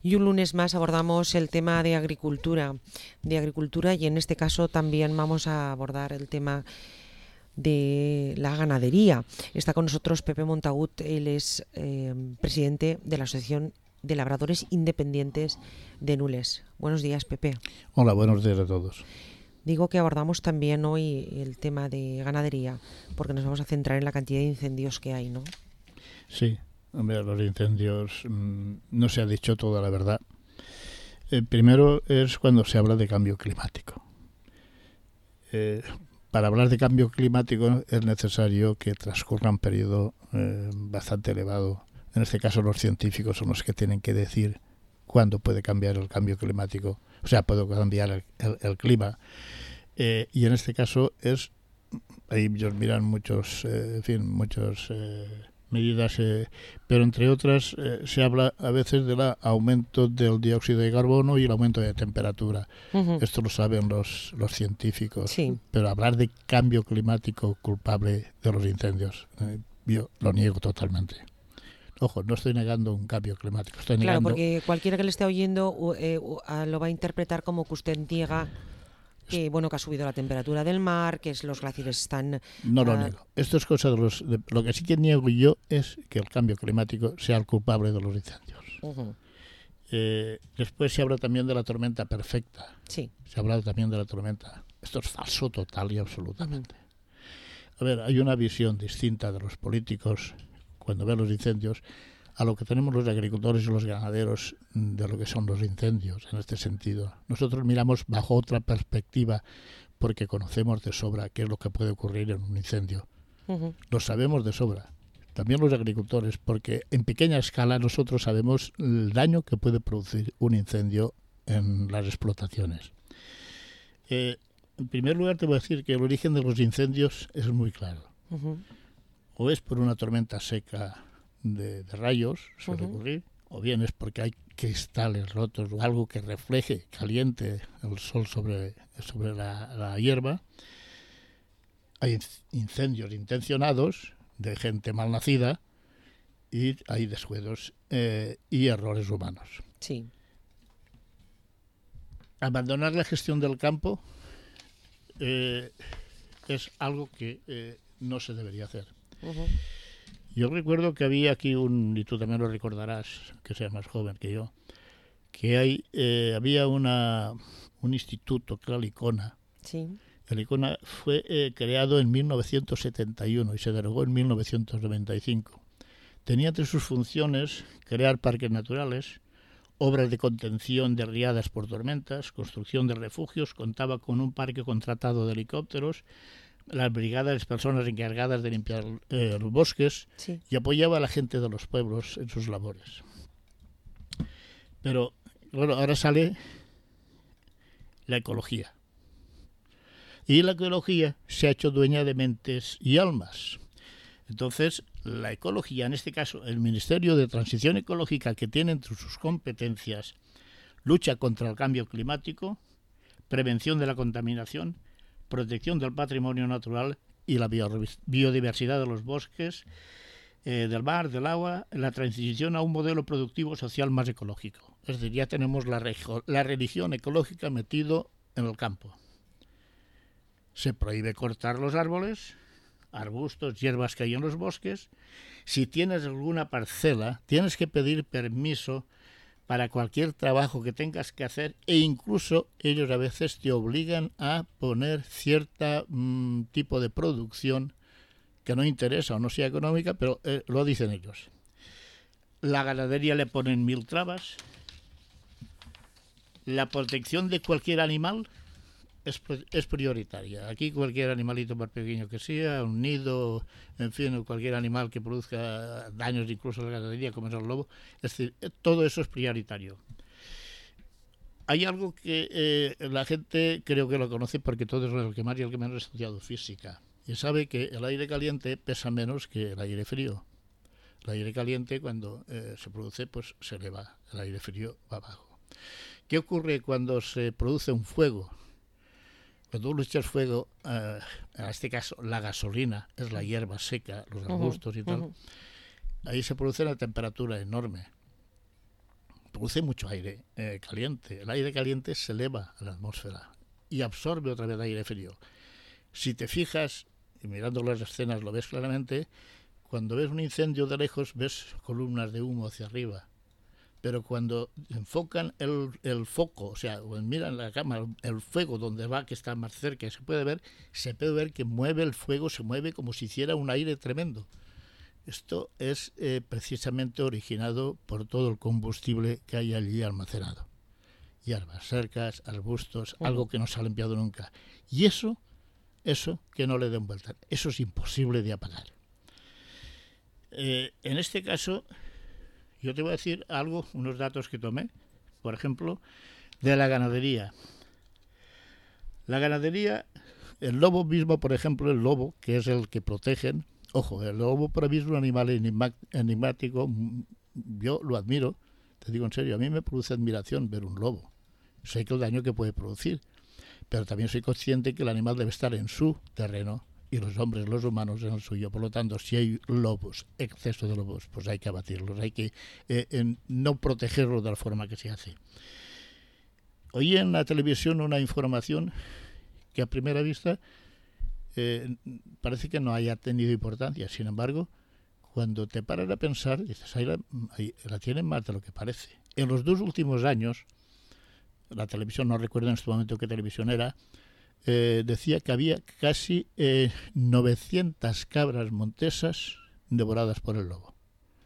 Y un lunes más abordamos el tema de agricultura y en este caso también vamos a abordar el tema de la ganadería. Está con nosotros Pepe Montagut, él es presidente de la Asociación de Labradores Independientes de Nules. Buenos días, Pepe. Hola, buenos días a todos. Digo que abordamos también hoy el tema de ganadería, porque nos vamos a centrar en la cantidad de incendios que hay, ¿no? Sí, hombre, los incendios no se ha dicho toda la verdad. Primero es cuando se habla de cambio climático. Para hablar de cambio climático es necesario que transcurra un periodo bastante elevado. En este caso los científicos son los que tienen que decir cuándo puede cambiar el cambio climático, o sea, puede cambiar el clima. Y en este caso ahí ellos miran muchas medidas, pero entre otras se habla a veces del aumento del dióxido de carbono y el aumento de temperatura. Uh-huh. Esto lo saben los científicos, sí. Pero hablar de cambio climático culpable de los incendios, yo lo niego totalmente. Ojo, no estoy negando un cambio climático. Claro, porque cualquiera que le esté oyendo lo va a interpretar como que usted niega que ha subido la temperatura del mar, que los glaciares están... No lo niego. Esto es cosa de lo que sí que niego yo es que el cambio climático sea el culpable de los incendios. Uh-huh. Después se habla también de la tormenta perfecta. Sí. Se ha hablado también de la tormenta. Esto es falso total y absolutamente. Uh-huh. A ver, hay una visión distinta de los políticos cuando ven los incendios a lo que tenemos los agricultores y los ganaderos de lo que son los incendios en este sentido. Nosotros miramos bajo otra perspectiva porque conocemos de sobra qué es lo que puede ocurrir en un incendio. Uh-huh. Lo sabemos de sobra. También los agricultores, porque en pequeña escala nosotros sabemos el daño que puede producir un incendio en las explotaciones. En primer lugar te voy a decir que el origen de los incendios es muy claro. Uh-huh. O es por una tormenta seca de rayos, suele ocurrir, o bien es porque hay cristales rotos o algo que refleje, caliente el sol sobre la hierba. Hay incendios intencionados de gente malnacida y hay descuidos y errores humanos. Sí. Abandonar la gestión del campo es algo que no se debería hacer. Uh-huh. Yo recuerdo que había aquí y tú también lo recordarás, que seas más joven que yo, que había un instituto que era el ICONA. Sí. El ICONA fue creado en 1971 y se derogó en 1995. Tenía entre sus funciones crear parques naturales, obras de contención de riadas por tormentas, construcción de refugios, contaba con un parque contratado de helicópteros, las brigadas, las personas encargadas de limpiar los bosques, sí. Y apoyaba a la gente de los pueblos en sus labores. Pero, bueno, ahora sale la ecología. Y la ecología se ha hecho dueña de mentes y almas. Entonces, la ecología, en este caso, el Ministerio de Transición Ecológica, que tiene entre sus competencias lucha contra el cambio climático, prevención de la contaminación, protección del patrimonio natural y la biodiversidad de los bosques, del mar, del agua, la transición a un modelo productivo social más ecológico. Es decir, ya tenemos la religión ecológica metido en el campo. Se prohíbe cortar los árboles, arbustos, hierbas que hay en los bosques. Si tienes alguna parcela, tienes que pedir permiso para cualquier trabajo que tengas que hacer e incluso ellos a veces te obligan a poner cierto tipo de producción que no interesa o no sea económica, pero lo dicen ellos. La ganadería le ponen 1000 trabas. La protección de cualquier animal es prioritaria. Aquí cualquier animalito más pequeño que sea, un nido, en fin, cualquier animal que produzca daños incluso a la ganadería, como es el lobo, es decir, todo eso es prioritario. Hay algo que la gente creo que lo conoce porque todo es el que más y el que menos ha estudiado física y sabe que el aire caliente pesa menos que el aire frío. El aire caliente cuando se produce pues se eleva, el aire frío va abajo. ¿Qué ocurre cuando se produce un fuego? Cuando tú echas fuego, en este caso la gasolina, es la hierba seca, los arbustos y tal, ahí se produce una temperatura enorme. produce mucho aire caliente. El aire caliente se eleva a la atmósfera y absorbe otra vez aire frío. Si te fijas, y mirando las escenas lo ves claramente, cuando ves un incendio de lejos ves columnas de humo hacia arriba. Pero cuando enfocan el foco, o sea, miran la cámara, el fuego donde va, que está más cerca, se puede ver que mueve el fuego, se mueve como si hiciera un aire tremendo. Esto es precisamente originado por todo el combustible que hay allí almacenado. Hierbas secas, arbustos, algo que no se ha limpiado nunca. Y eso que no le den vuelta, eso es imposible de apagar. En este caso, yo te voy a decir unos datos que tomé, por ejemplo, de la ganadería. La ganadería, el lobo mismo, por ejemplo, el lobo, que es el que protegen, ojo, el lobo para mí es un animal enigmático, yo lo admiro, te digo en serio, a mí me produce admiración ver un lobo. Sé que el daño que puede producir, pero también soy consciente que el animal debe estar en su terreno y los hombres, los humanos, en el suyo. Por lo tanto, si hay lobos, exceso de lobos, pues hay que abatirlos, hay que no protegerlos de la forma que se hace. Oí en la televisión una información que a primera vista parece que no haya tenido importancia. Sin embargo, cuando te paras a pensar, dices, ahí la tienen más de lo que parece. En los 2 últimos años, la televisión, no recuerdo en este momento qué televisión era, decía que había casi 900 cabras montesas devoradas por el lobo.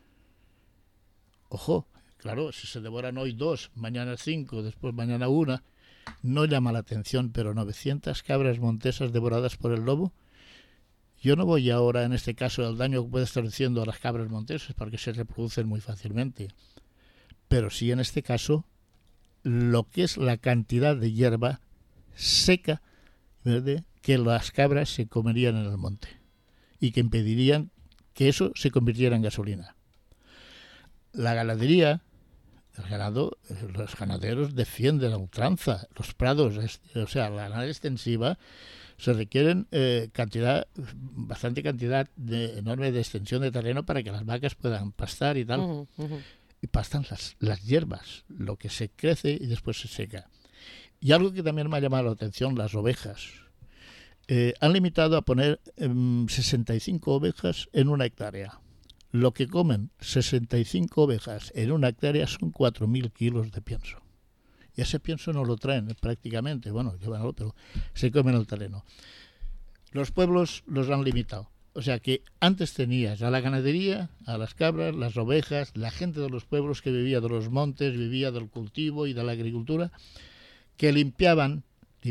Ojo, claro, si se devoran hoy 2, mañana 5, después mañana 1, no llama la atención, pero 900 cabras montesas devoradas por el lobo. Yo no voy ahora, en este caso, al daño que puede estar haciendo a las cabras montesas, porque se reproducen muy fácilmente. Pero sí, en este caso, lo que es la cantidad de hierba seca, ¿verdad?, que las cabras se comerían en el monte y que impedirían que eso se convirtiera en gasolina. La ganadería, el ganado, los ganaderos defienden a ultranza los prados, o sea, la ganadería extensiva se requieren bastante cantidad enorme de extensión de terreno para que las vacas puedan pastar y tal. Y pastan las hierbas, lo que se crece y después se seca. Y algo que también me ha llamado la atención, las ovejas. Han limitado a poner 65 ovejas en 1 hectárea. Lo que comen 65 ovejas en 1 hectárea son 4.000 kilos de pienso. Y ese pienso no lo traen prácticamente, bueno, llévanlo, pero se comen el terreno. Los pueblos los han limitado. O sea que antes tenías a la ganadería, a las cabras, las ovejas, la gente de los pueblos que vivía de los montes, vivía del cultivo y de la agricultura, que limpiaban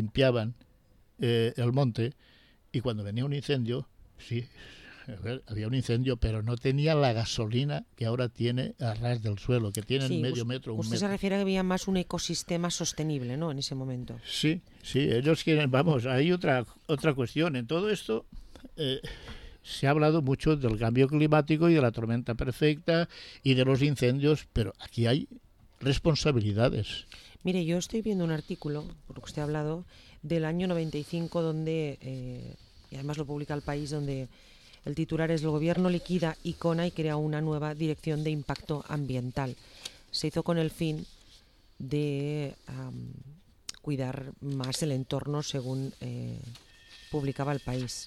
el monte, y cuando venía un incendio, sí, había un incendio, pero no tenía la gasolina que ahora tiene a ras del suelo, que tiene medio metro, 1 metro. Usted se refiere a que había más un ecosistema sostenible, ¿no?, en ese momento. Sí, ellos quieren, vamos, hay otra cuestión. En todo esto se ha hablado mucho del cambio climático y de la tormenta perfecta y de los incendios, pero aquí hay responsabilidades. Mire, yo estoy viendo un artículo, por lo que usted ha hablado, del año 95, donde, y además lo publica El País, donde el titular es: el gobierno liquida ICONA y crea una nueva dirección de impacto ambiental. Se hizo con el fin de cuidar más el entorno, según publicaba El País.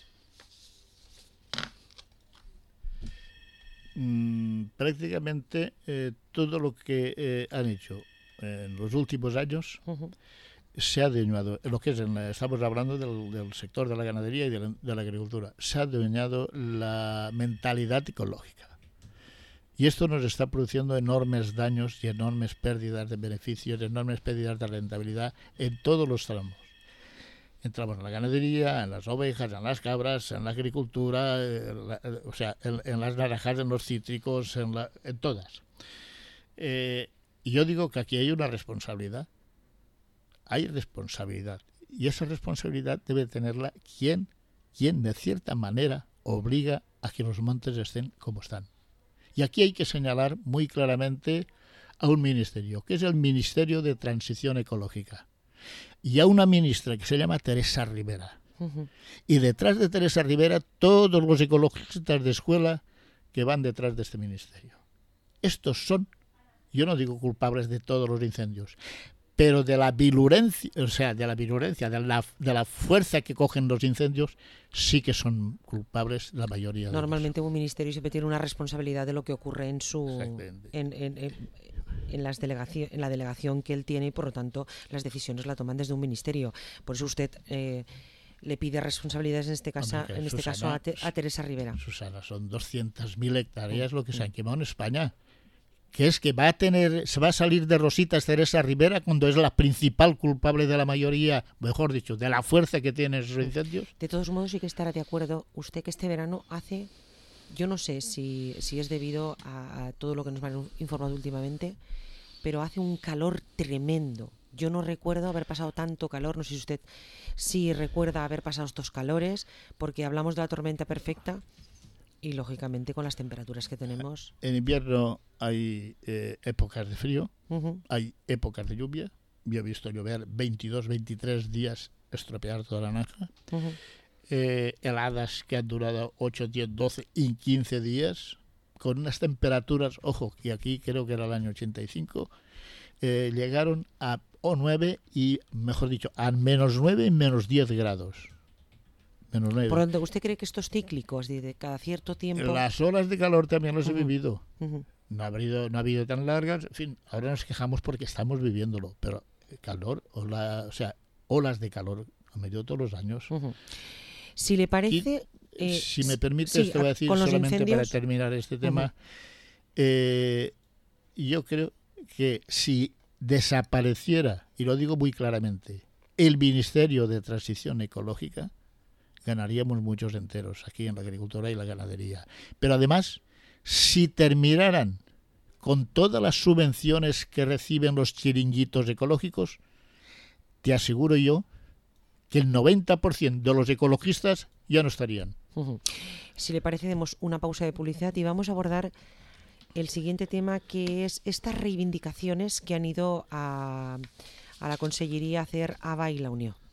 Prácticamente todo lo que han hecho en los últimos años se ha adueñado, lo que es estamos hablando del sector de la ganadería y de la agricultura, se ha adueñado la mentalidad ecológica. Y esto nos está produciendo enormes daños y enormes pérdidas de beneficios, enormes pérdidas de rentabilidad en todos los tramos. Entramos en la ganadería, en las ovejas, en las cabras, en la agricultura, o sea, en las naranjas, en los cítricos, en todas. Y yo digo que aquí hay una responsabilidad. Hay responsabilidad. Y esa responsabilidad debe tenerla quien de cierta manera obliga a que los montes estén como están. Y aquí hay que señalar muy claramente a un ministerio, que es el Ministerio de Transición Ecológica. Y a una ministra que se llama Teresa Rivera. Y detrás de Teresa Rivera, todos los ecologistas de escuela que van detrás de este ministerio. Estos son, yo no digo culpables de todos los incendios, pero de la virulencia, o sea, de la fuerza que cogen los incendios, sí que son culpables la mayoría de Normalmente un ministerio siempre tiene una responsabilidad de lo que ocurre en la delegación que él tiene, y por lo tanto las decisiones la toman desde un ministerio. Por eso usted le pide responsabilidades en este caso, Susana, a Teresa Rivera. Susana, son 200.000 hectáreas lo que se han quemado en España. Que es que se va a salir de rositas Teresa Rivera cuando es la principal culpable de la mayoría, mejor dicho, de la fuerza que tienen esos incendios. De todos modos, sí que estará de acuerdo usted que este verano hace, yo no sé si es debido a todo lo que nos van informando últimamente, pero hace un calor tremendo. Yo no recuerdo haber pasado tanto calor, no sé si usted sí recuerda haber pasado estos calores, porque hablamos de la tormenta perfecta. Y lógicamente con las temperaturas que tenemos. En invierno hay épocas de frío, hay épocas de lluvia. Yo he visto llover 22, 23 días, estropear toda la naranja. Heladas que han durado 8, 10, 12 y 15 días, con unas temperaturas, ojo, que aquí creo que era el año 85, llegaron a 9 y, mejor dicho, a -9 y -10 grados. Por donde usted cree que estos cíclicos de cada cierto tiempo. Las olas de calor también las he vivido. No ha habido tan largas. En fin, ahora nos quejamos porque estamos viviéndolo, pero calor, olas de calor han venido todos los años. Si le parece. Si me permite, te voy a decir solamente para terminar este tema. Yo creo que si desapareciera, y lo digo muy claramente, el Ministerio de Transición Ecológica, ganaríamos muchos enteros aquí en la agricultura y la ganadería. Pero además, si terminaran con todas las subvenciones que reciben los chiringuitos ecológicos, te aseguro yo que el 90% de los ecologistas ya no estarían. Si le parece, demos una pausa de publicidad y vamos a abordar el siguiente tema, que es estas reivindicaciones que han ido a la Consellería a hacer ABA y la Unión.